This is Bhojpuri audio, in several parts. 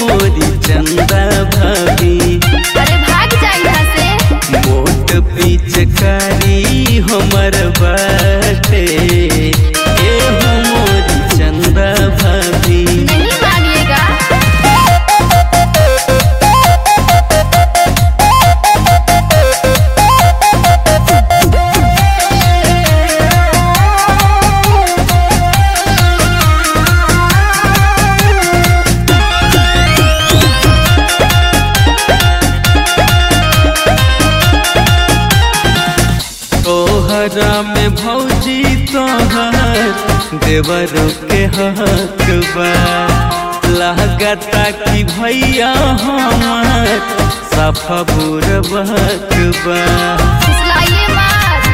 मोरी चंदा भाभी। अरे भाग जा यहाँ से। मोट पिचकारी हमर बाटे ए हो मोरी चंदा भाभी। नहीं मानिएगा। तोहरा में भौजी तोहर देवरों के हक बा। लागता कि भैया हमार सफा बुरबक बा। फुसलाइए मत।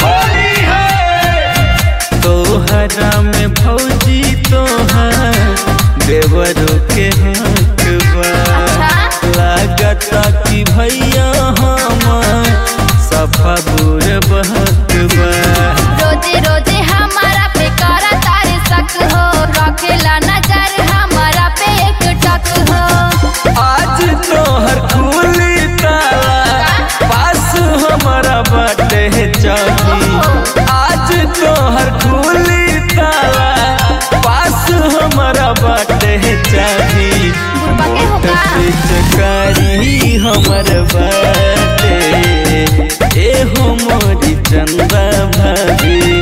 तोहरा में भौजी तोहर देवरों के हक बा। लागता कि भैया हमार सफा बुरबक बा। रोजे रोजे हमारा पे करा तारे शक हो। रखेला नजर हमारा पे एक टक हो। आज तोहर खुली ताला पास हमारा बाटे चाही। आज तोहर खुली ताला पास हमारा बाटे चाही। बुढ़बा के होगा। पिचकारी हमर बाटे ए हो मोरी चंदा भाभी।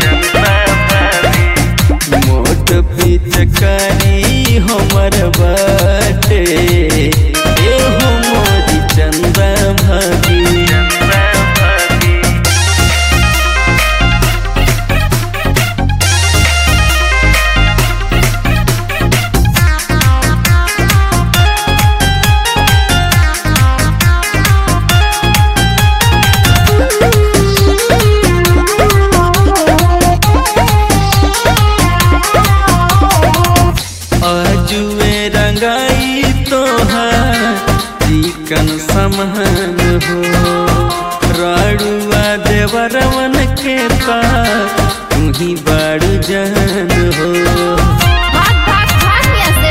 मोट पिचकारी हमर बाटे ए हो मोरी चंदा भाभी। आजुए रंगाई तोहार चिकन समान हो। राड़ुआ देवरवन के पास तुही बाड़ू जान हो। भाग भाग भाग यहाँ से।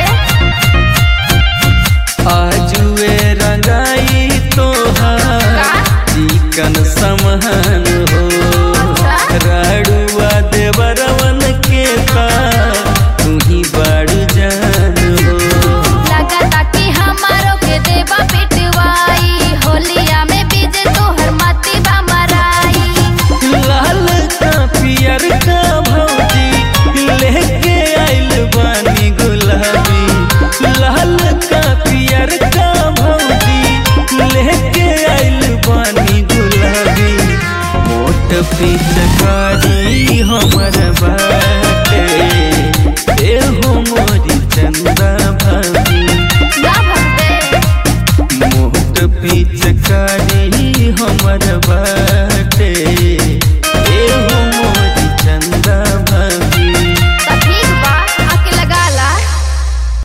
आजुए रंगाई तोहार चिकन समान हो। राड़ुआ देवरवन के पास तुही बाड़ू जान हो। लगता कि हमारो के देवा पिटवाई। होलिया में बीजे तोहर मती बा मराई। लाल का पियर का भौजी लेके आइल बानी गुलाबी। लाल का पियर का भौजी लेके आइल बानी गुलाबी। मोट पिचकारी हमर बाटे ए हो मोरी चंदा भाभी। ना भगवे। मोट पिचकारी हमर बाटे